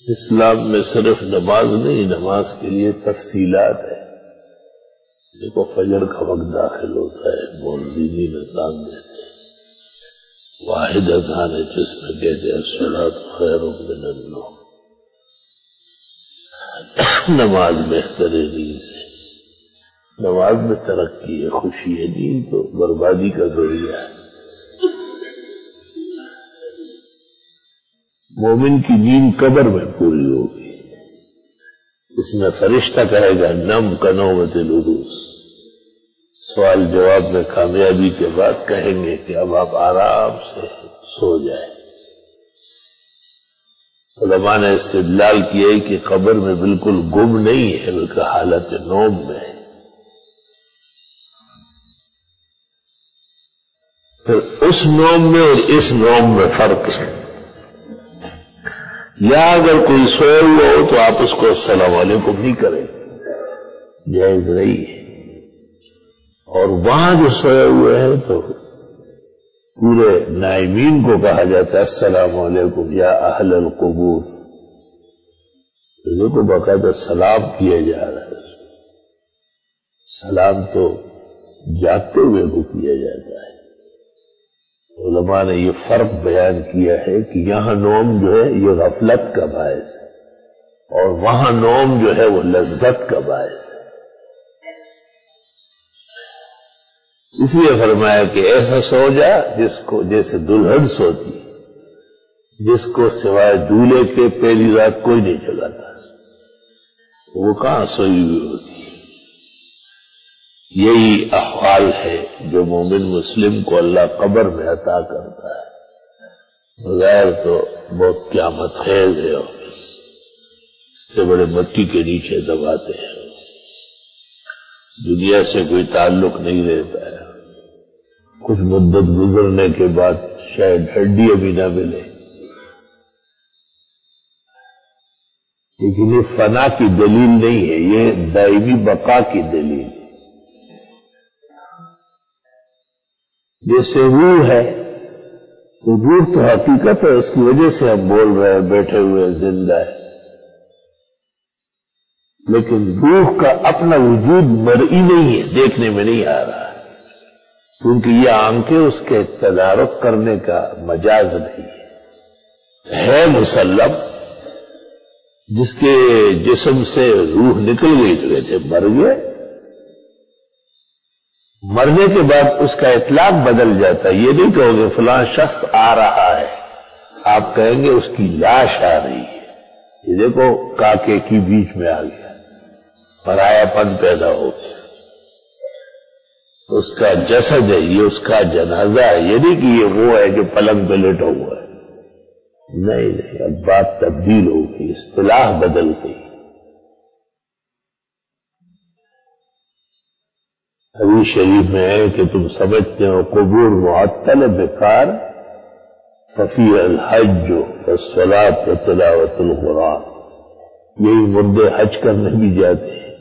اسلام میں صرف نماز نہیں، نماز کے لیے تفصیلات ہے. دیکھو فجر کا وقت داخل ہوتا ہے، مؤذنین نظام دیتے ہیں، واحد اذان ہے جس میں کہتے ہیں الصلاۃ خیر من النوم. نماز بہتر ہے نیند سے، نماز میں ترقی ہے، خوشی ہے. نیند تو بربادی کا ذریعہ ہے. مومن کی نیند قبر میں پوری ہوگی، اس میں فرشتہ کہے گا نم کنومت العروس. سوال جواب میں کامیابی کے بعد کہیں گے کہ اب آپ آرام سے سو جائیں. علماء نے استدلال کیا ہے کہ قبر میں بالکل گم نہیں ہے بلکہ حالت نوم میں ہے. پھر اس نوم میں اور اس نوم میں فرق ہے. یا اگر کوئی سوئے ہوا ہو تو آپ اس کو السلام علیکم نہیں کریں، جائز نہیں ہے. اور وہاں جو سوئے ہوئے ہیں تو پورے نائمین کو کہا جاتا ہے السلام علیکم یا اہل القبور. ان کو باقاعدہ سلام کیا جا رہا ہے. سلام تو جاگتے ہوئے کو کیا جاتا ہے. علماء نے یہ فرق بیان کیا ہے کہ یہاں نوم جو ہے یہ غفلت کا باعث ہے اور وہاں نوم جو ہے وہ لذت کا باعث ہے. اس لیے فرمایا کہ ایسا سو جا جس کو جیسے دلہن سوتی، جس کو سوائے دولہے کے پہلی رات کوئی نہیں جگاتا، وہ کہاں سوئی ہوئی ہوتی ہے. یہی احوال ہے جو مومن مسلم کو اللہ قبر میں عطا کرتا ہے. بغیر تو بہت قیامت خیز ہے اور اس سے بڑے مٹی کے نیچے دباتے ہیں. دنیا سے کوئی تعلق نہیں رہتا ہے. کچھ مدت گزرنے کے بعد شاید ہڈی ابھی نہ ملے، لیکن یہ فنا کی دلیل نہیں ہے، یہ دائمی بقا کی دلیل ہے. جیسے روح ہے تو روح تو حقیقت ہے، اس کی وجہ سے ہم بول رہے ہیں بیٹھے ہوئے زندہ ہے. لیکن روح کا اپنا وجود مرئی نہیں ہے، دیکھنے میں نہیں آ رہا، کیونکہ یہ آنکھیں اس کے تدارک کرنے کا مجاز نہیں ہے. مسلم جس کے جسم سے روح نکل گئی تو کہتے مر گئے. مرنے کے بعد اس کا اطلاق بدل جاتا ہے. یہ نہیں کہو گے فلاں شخص آ رہا ہے، آپ کہیں گے اس کی لاش آ رہی ہے. یہ دیکھو کاکے کی بیچ میں آ گیا، پرایا پن پیدا ہو گیا. اس کا جسد ہے، یہ اس کا جنازہ ہے. یہ نہیں کہ یہ وہ ہے جو پلنگ پہ لیٹا ہوا ہے. نہیں، اب بات تبدیل ہو گئی، اصطلاح بدل گئی. حدیث شریف میں ہے کہ تم سمجھتے ہو قبور معطل بیکار، ففی الحج والصلاۃ وتلاوت القرآن. یہی مردے حج کرنے بھی جاتے ہیں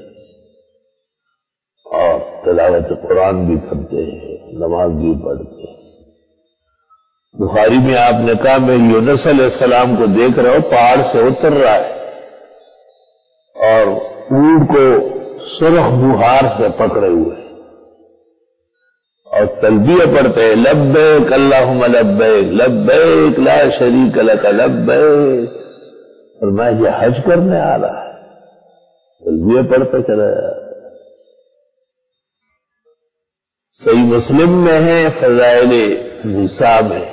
اور تلاوت قرآن بھی کرتے ہیں، نماز بھی پڑھتے ہیں. بخاری میں آپ نے کہا میں یونس علیہ السلام کو دیکھ رہا ہوں، پہاڑ سے اتر رہا ہے اور اونٹ کو سرخ بہار سے پکڑے ہوئے اور تلبیہ پڑھتے ہیں لبیک اللہم لبیک لبیک لا شریک لک لبیک. اور میں یہ حج کرنے آ رہا ہے، تلبیہ پڑھتے چلا جا رہا. صحیح مسلم میں ہے فضائل موسیٰ میں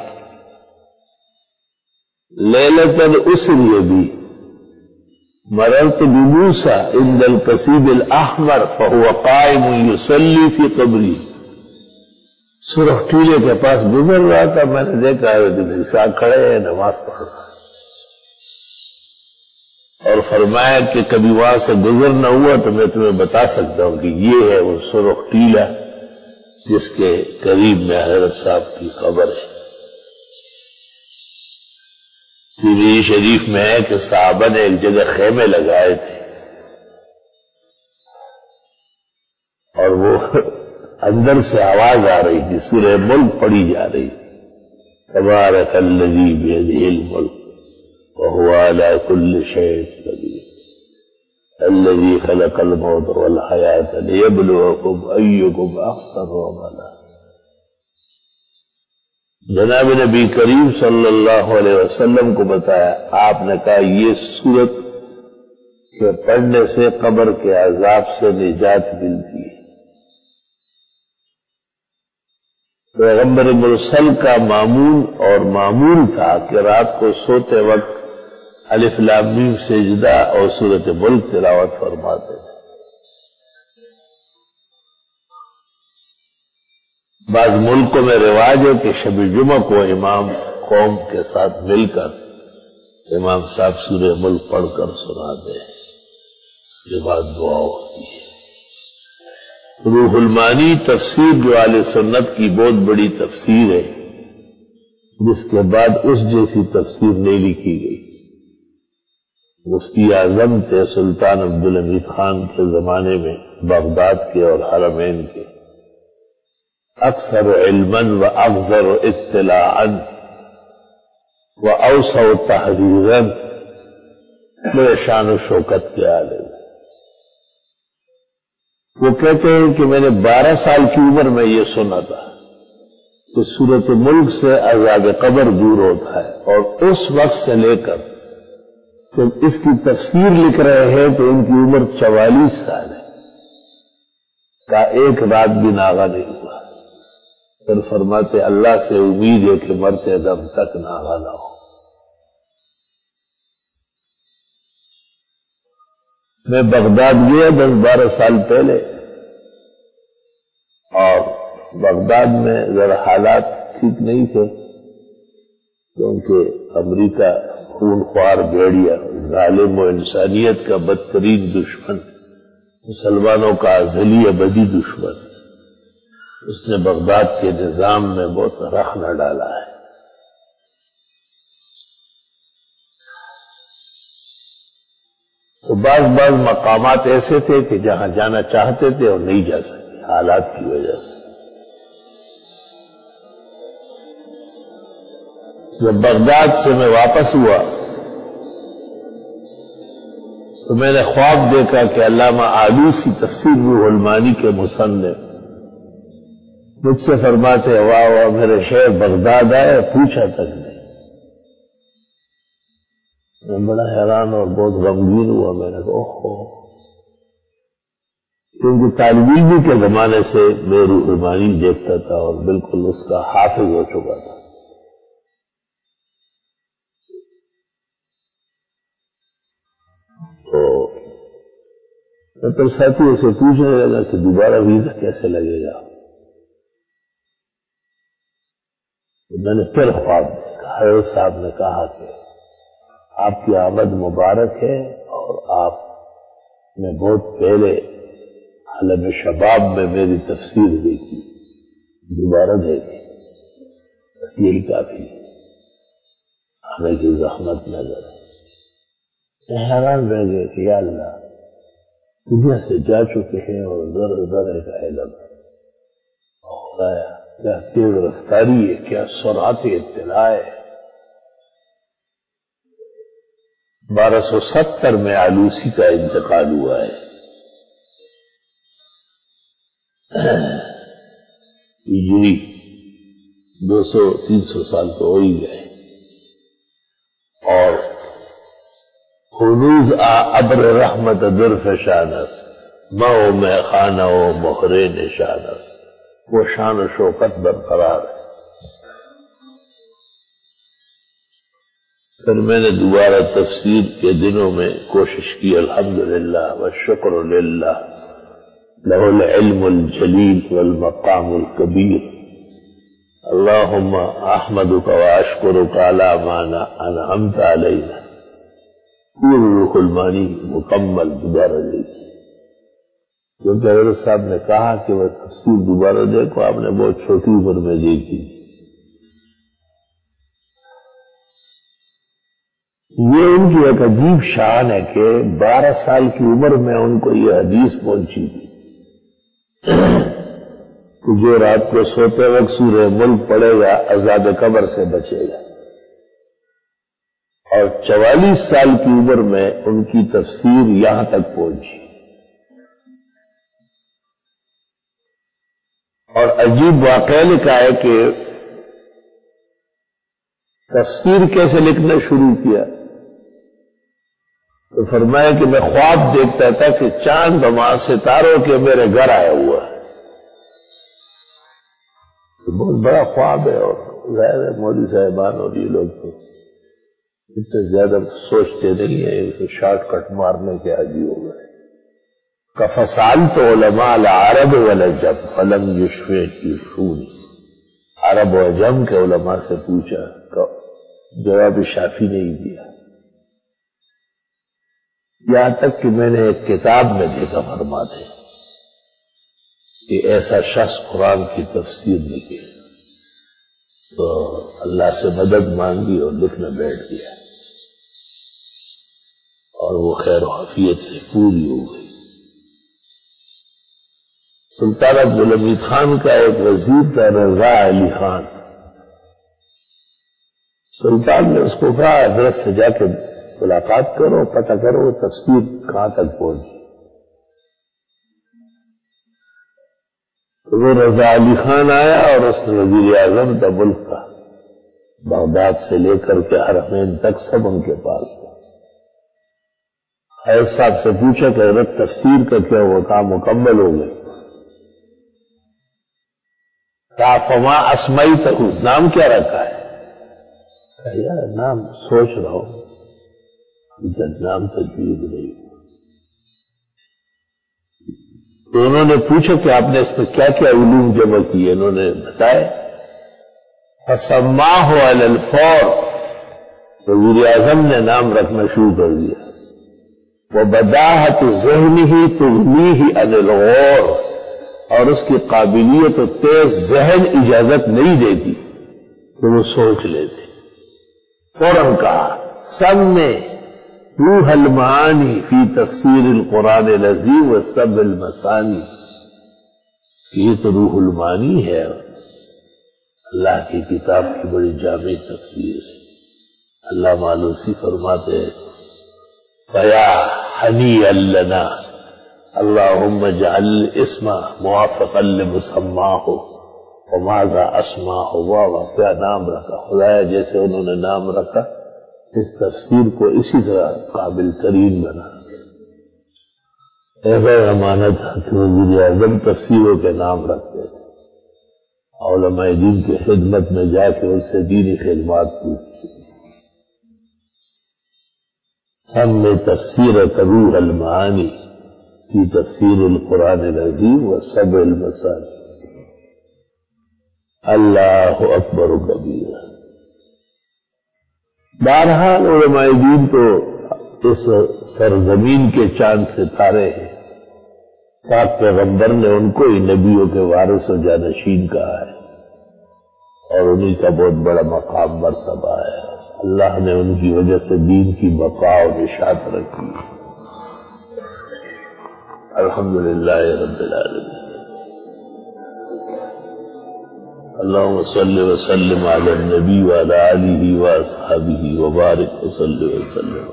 لیلۃ الاسری بھی مررت بموسیٰ عند القصیب الاحمر فهو قائم يصلي في قبری. سرخ ٹیلے کے پاس گزر رہا تھا، میں نے دیکھا ہے موسیٰ کھڑے ہیں نماز پڑھ رہا. اور فرمایا کہ کبھی وہاں سے گزرنا ہوا تو میں تمہیں بتا سکتا ہوں کہ یہ ہے وہ سرخ ٹیلہ جس کے قریب میں حضرت صاحب کی قبر ہے. ترمذی شریف میں ہے کہ صحابہ نے ایک جگہ خیمے لگائے تھے اور وہ اندر سے آواز آ رہی تھی، سورہ ملک پڑھی جا رہی. تبارک الذی بیدہ الملک وهو على كل شيء قدير الذي خلق الموت والحياة ليبلوكم أيكم أحسن عملا. جناب نبی کریم صلی اللہ علیہ وسلم کو بتایا، آپ نے کہا یہ سورت کے پڑھنے سے قبر کے عذاب سے نجات ملتی ہے. پیغمبر مرسل کا معمول اور معمول تھا کہ رات کو سوتے وقت الف لام میم سجدہ اور سورۃ ملک تلاوت فرماتے تھے. بعض ملکوں میں رواج ہے کہ شب جمعہ کو امام قوم کے ساتھ مل کر امام صاحب سورہ ملک پڑھ کر سناتے ہیں، اس کے بعد دعا ہوتی ہے. روح المانی تفسیر جو اہل سنت کی بہت بڑی تفسیر ہے، جس کے بعد اس جیسی تفسیر نہیں لکھی گئی. مفتی اعظم تھے سلطان عبدالحمید خان کے زمانے میں بغداد کے اور حرمین کے، اکثر علما و افضل اطلاعا و اوسع تحریرا، بڑے شان و شوکت کے عالم. وہ کہتے ہیں کہ میں نے 12 سال کی عمر میں یہ سنا تھا کہ سورۃ ملک سے عذاب قبر دور ہوتا ہے، اور اس وقت سے لے کر جب اس کی تفسیر لکھ رہے ہیں تو ان کی عمر 44 سال ہے، کا ایک رات بھی ناغہ نہیں ہوا. پھر فرماتے اللہ سے امید ہے کہ مرتے دم تک ناغہ نہ ہو. میں بغداد گیا 10-12 سال پہلے، اور بغداد میں ذرا حالات ٹھیک نہیں تھے، کیونکہ امریکہ خونخوار بھیڑیا، ظالم و انسانیت کا بدترین دشمن، مسلمانوں کا ازلی ابدی دشمن، اس نے بغداد کے نظام میں بہت رخنہ ڈالا ہے. تو بعض مقامات ایسے تھے کہ جہاں جانا چاہتے تھے اور نہیں جا سکے حالات کی وجہ سے. جب بغداد سے میں واپس ہوا تو میں نے خواب دیکھا کہ علامہ آلوسی تفسیر روح المانی کے مصنف مجھ سے فرماتے واہ واہ میرے شیخ بغداد آئے، پوچھا تک نہیں. میں بڑا حیران اور بہت غمگین ہوا. میں نے کہا اوہو، کیونکہ طالب علمی کے زمانے سے میں روح المانی دیکھتا تھا اور بالکل اس کا حافظ ہو چکا تھا. تو میں تو ساتھیوں سے پوچھنے لگا کہ دوبارہ ویزا کیسے لگے گا. میں نے پھر خواب دیکھا، حضرت صاحب نے کہا کہ آپ کی آمد مبارک ہے، اور آپ نے بہت پہلے عالم شباب میں میری تفسیر دیکھی، دوبارہ دیکھی، بس یہی کافی آنے کی زحمت نظر ہے. حیران رہ گئے کہ یا اللہ، دنیا سے جا چکے ہیں اور ذرے کا علم، خدایا کیا تیز رفتاری ہے، کیا سرعت اطلاع ہے. 1270 میں آلوسی کا انتقال ہوا ہے. ہجری 200-300 سال تو ہو ہی گئے. اور ہنوز ابر رحمت درف شانس مئو میں خانہ و مہرے نشانس، وہ شان و شوکت برقرار ہے. پھر میں نے دوبارہ تفسیر کے دنوں میں کوشش کی، الحمدللہ والشکر للہ، لہ العلم الجلیل والمقام الکبیر. اللہم احمدک واشکرک علی ما انعمت علینا. پورا روح المانی مکمل دوبارہ دیکھی، کیونکہ حضرت صاحب نے کہا کہ وہ تفسیر دوبارہ دیکھو، آپ نے بہت چھوٹی عمر میں دیکھی. یہ ان کی ایک عجیب شان ہے کہ 12 سال کی عمر میں ان کو یہ حدیث پہنچی تھی کہ جو رات کو سوتے وقت سورہ ملک پڑے گا عذاب قبر سے بچے گا. اور 44 سال کی عمر میں ان کی تفسیر یہاں تک پہنچی. اور عجیب واقعہ لکھا ہے کہ تفسیر کیسے لکھنا شروع کیا تو فرمایا کہ میں خواب دیکھتا تھا کہ چاند وہاں ستاروں کے میرے گھر آیا ہوا ہے. بہت بڑا خواب ہے اور ظاہر ہے مولوی صاحبان اور یہ لوگ تو اتنے زیادہ سوچتے نہیں ہیں، شارٹ کٹ مارنے کے عادی ہو گئے. فسألت علماء العرب والعجم فلم یشفونی، عرب و عجم کے علماء سے پوچھا، جواب شافی نہیں دیا. یہاں تک کہ میں نے ایک کتاب میں دیکھا فرماتے کہ ایسا شخص قرآن کی تفسیر لکھے تو اللہ سے مدد مانگی اور لکھنے بیٹھ گیا اور وہ خیر و عافیت سے پوری ہو گئی. سلطان عبدالحمید خان کا ایک وزیر تھا رضا علی خان. سلطان نے اس کو کہا حضرت سے جا کے ملاقات کرو، پتہ کرو تفسیر کہاں تک پہنچی. تو وہ رضا علی خان آیا اور اس نے وزیر اعظم کا ملک کا بغداد سے لے کر کے حرمین تک سب ان کے پاس تھا. حضرت صاحب سے پوچھا کہ حضرت تفسیر کا کیا وہ کام مکمل ہو گئی؟ فما اسمائی تک نام کیا رکھا ہے؟ یار نام سوچ رہا ہوں، نام تجویز نہیں. تو انہوں نے پوچھا کہ آپ نے اس میں کیا کیا علوم جمع کیے؟ انہوں نے بتایا. فسماہ علی الفور، وزیر اعظم نے نام رکھنا شروع کر دیا. وبداہت ذہنہ تغنیہ عن الغور، اور اس کی قابلیت و تیز ذہن اجازت نہیں دیتی کہ وہ سوچ لیتے. فوراً کہا سمع روح المعانی فی تفسیر القرآن العظیم والسبع المثانی. یہ تو روح المعانی ہے، اللہ کی کتاب کی بڑی جامع تفسیر ہے. علامہ آلوسی فرماتے ہیں فیا حنیئا لنا اللہم اجعل اسم موافقا لمسماہ وماذا اسماہ. واہ کیا نام رکھا خدایا، جیسے انہوں نے نام رکھا اس تفسیر کو اسی طرح قابل ترین بنا. ایسا زمانہ تھا کہ وزیر اعظم تفسیروں کے نام رکھتے تھے. علماء دین کی خدمت میں جا کے ان سے دینی خدمات پوچھتے. سمع تفسیر روح المعانی فی تفسیر القرآن العظیم والسبع المثانی. اللہ اکبر کبیر. بہرحال علماء دین تو اس سرزمین کے چاند ستارے ہیں. پاک پیغمبر نے ان کو ہی نبیوں کے وارث و جانشین کہا ہے اور انہی کا بہت بڑا مقام مرتبہ ہے. اللہ نے ان کی وجہ سے دین کی بقا و نشاط رکھی. الحمدللہ رب العالمین. اللہم صل وسلم علی النبی وعلی آلہ واصحابہ وبارک وصلی وسلم.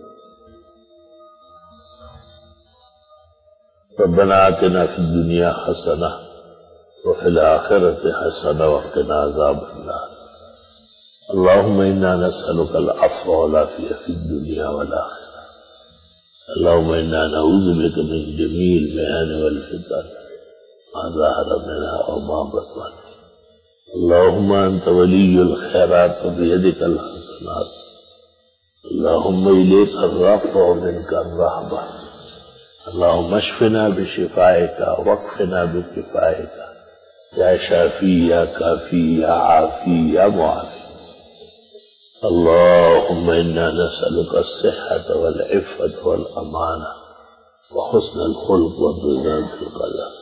ربنا آتنا فی الدنیا حسنہ وفی الآخرۃ حسنہ وقنا عذاب النار. اللہم انا نسألک العفو والعافیہ فی الدنیا والآخرہ. اللہم انا نعوذ بک من جمیع المحن والفتن ما ظہر منها وما بطن. اللہم انت ولی الخیرات وبیدک الحسنات. اللہم الیک الرغبۃ ومنک الرہبۃ. اللہم اشفنا بشفائک واکفنا بکفائک یا شافی یا کافی یا عافی یا معافی. اللہم انا نسألک الصحة والعفة والامانة وحسن الخلق والرضا بالقدر.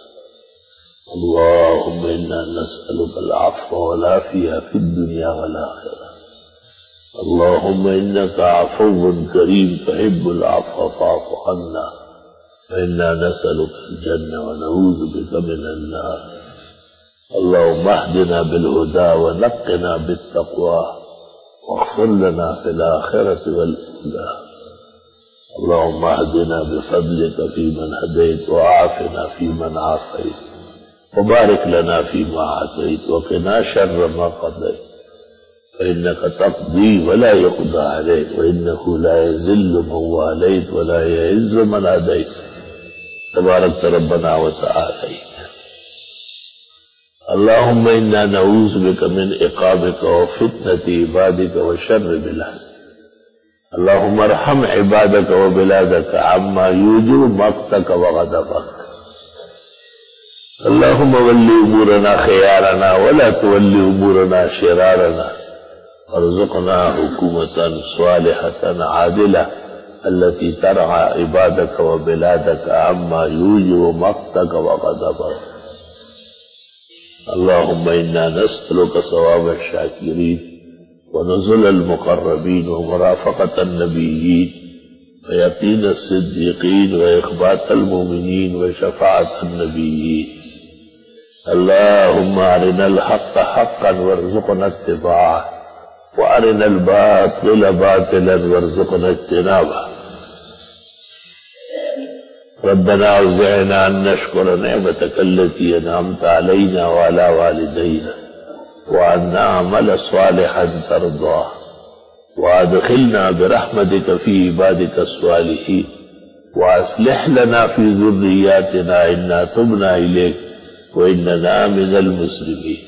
اللہم انا نسألک العفو والعافیہ فی الدنیا والآخرہ. اللہم انک عفو کریم تحب العفو فاعف عنا. وإنا نسألك الجنة ونعوذ بك من النار. اللهم اهدنا بالهدى ونقنا بالتقوى واغفر لنا في الآخرة والأولى. اللهم اهدنا بفضلك فيمن هديت وعافنا فيمن عافيت وبارك لنا فيما أعطيت وقنا شر ما قضيت فإنك تقضي ولا يقضى عليك وإنه لا يذل من واليت ولا يعز من عاديت تبارك ربنا وتعاليت. اللهم إنا نعوذ بك من عقابك وفتنة عبادك وشر بلادك. اللهم ارحم عبادك وبلادك عما يوجب مقتك وغضبك. اللهم ول أمورنا خيارنا ولا تول أمورنا شرارنا وارزقنا حكومة صالحة عادلة التي ترعى عبادك وبلادك عما يوجب مقتك وغضبك. اللهم إنا نسألك ثواب الشاكرين ونزل المقربين ومرافقة النبيين ويقين الصديقين وإخبات المؤمنين وشفاعة النبيين. اللهم أرنا الحق حقا وارزقنا اتباعه وأرنا الباطل باطلا وارزقنا اجتنابه. ربنا أوزعنا أن نشكر نعمتك التي أنعمت علينا وعلى والدينا وأن نعمل صالحا ترضاه وأدخلنا برحمتك في عبادك الصالحين وأصلح لنا في ذرياتنا إنا تبنا إليك وإننا من المسلمين.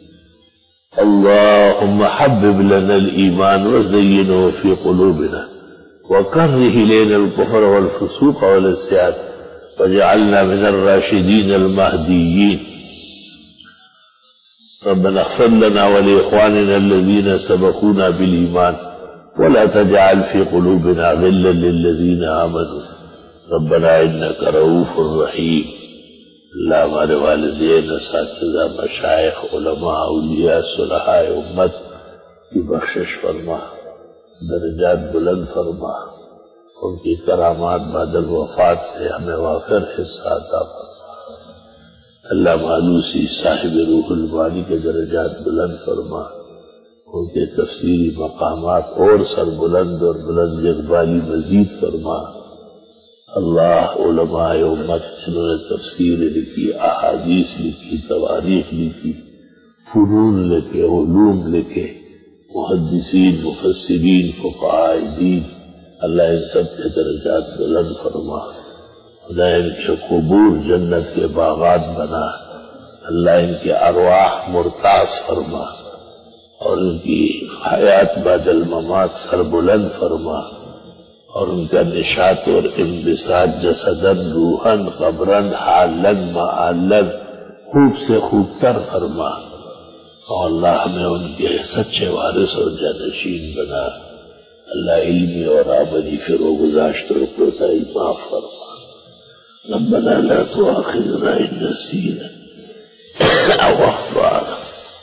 اللهم حبب لنا الإيمان وزينه في قلوبنا وكره إلينا الكفر والفسوق والعصيان واجعلنا من الراشدين المهديين. ربنا اغفر لنا ولإخواننا الذين سبقونا بالإيمان ولا تجعل في قلوبنا غلا للذين آمنوا ربنا إنك رؤوف رحيم. اللہ ہمارے والدین، اساتذہ، مشائخ، علماء، اولیاء، صلحاء امت کی بخشش فرما، درجات بلند فرما، ان کی کرامات بعد الوفات سے ہمیں وافر حصہ عطا فرما۔ اللہ مانوسی صاحب روح المانی کے درجات بلند فرما، ان کے تفسیری مقامات اور سر بلند اور بلند اقبالی مزید فرما۔ اللہ علماء امت جنہوں نے تفسیر لکھی، احادیث لکھی، تواریخ لکھی، فنون لکھے، علوم لکھے، محدثین، مفسرین، فقہاء دین، اللہ ان سب کے درجات بلند فرما۔ خدا ان کے قبور جنت کے باغات بنا، اللہ ان کے ارواح مرتاز فرما اور ان کی حیات بعد الممات سر بلند فرما اور ان کا نشاط اور انبساط جسدن روحن قبرن حالن معالن خوب سے خوب تر فرما اور اللہ ہمیں ان کے سچے وارث اور جانشین بنا۔ اللہ علمی اور عملی فروغ گزاشت اور کوتاہی معاف فرما۔ ربنا لا تؤاخذنا إن نسينا أو أخطأنا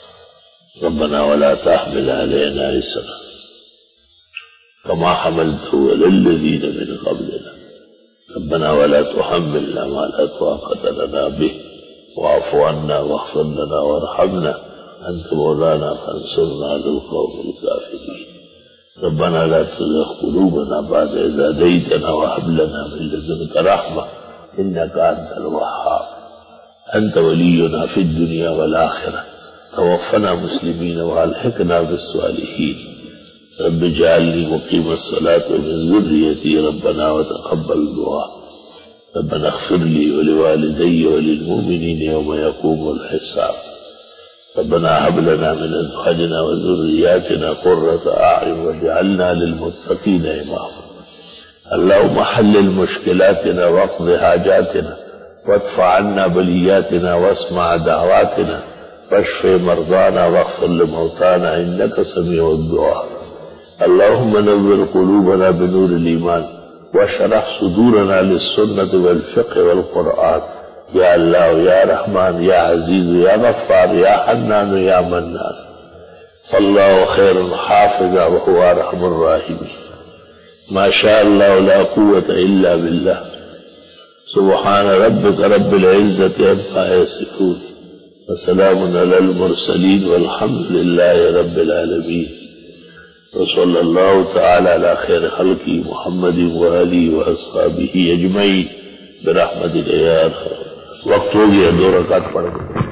ربنا ولا تحمل علينا إصرا كما حملته على الذين من قبلنا ربنا ولا تحملنا ما لا طاقة لنا به واعف عنا واغفر لنا وارحمنا أنت مولانا فانصرنا على القوم الكافرين ربنا لا تزغ قلوبنا بعد إذ هديتنا وهب لنا من لدنك رحمة إنك أنت الوهاب أنت ولينا في الدنيا والآخرة توفنا مسلمين وألحقنا بالصالحين رب اجعلني مقيم الصلاة ومن ذريتي ربنا وتقبل دعاء ربنا اغفر لي ولوالدي وللمؤمنين يوم يقوم الحساب ربنا هب لنا من أزواجنا وذرياتنا قرة أعين واجعلنا للمتقين إماما اللهم حلل مشكلاتنا واقض حاجاتنا وادفع عنا بلياتنا واسمع دعواتنا واشف مرضانا واغفر لموتانا إنك سميع الدعاء اللهم نور قلوبنا بنور الإيمان واشرح صدورنا للسنة والفقه والقرآن يا الله يا رحمن يا عزيز يا غفار يا حنان يا منان فالله خير حافظا وهو أرحم الراحمين ما شاء الله لا قوة إلا بالله سبحان ربك رب العزة عما يصفون وسلام على المرسلين والحمد لله رب العالمين وصلی اللہ تعالی علی خیر خلقہ محمد وآلہ واصحابہ اجمعین برحمتک یا ارحم۔ وقت ہو گیا، 2 رکعت پڑھ دیں۔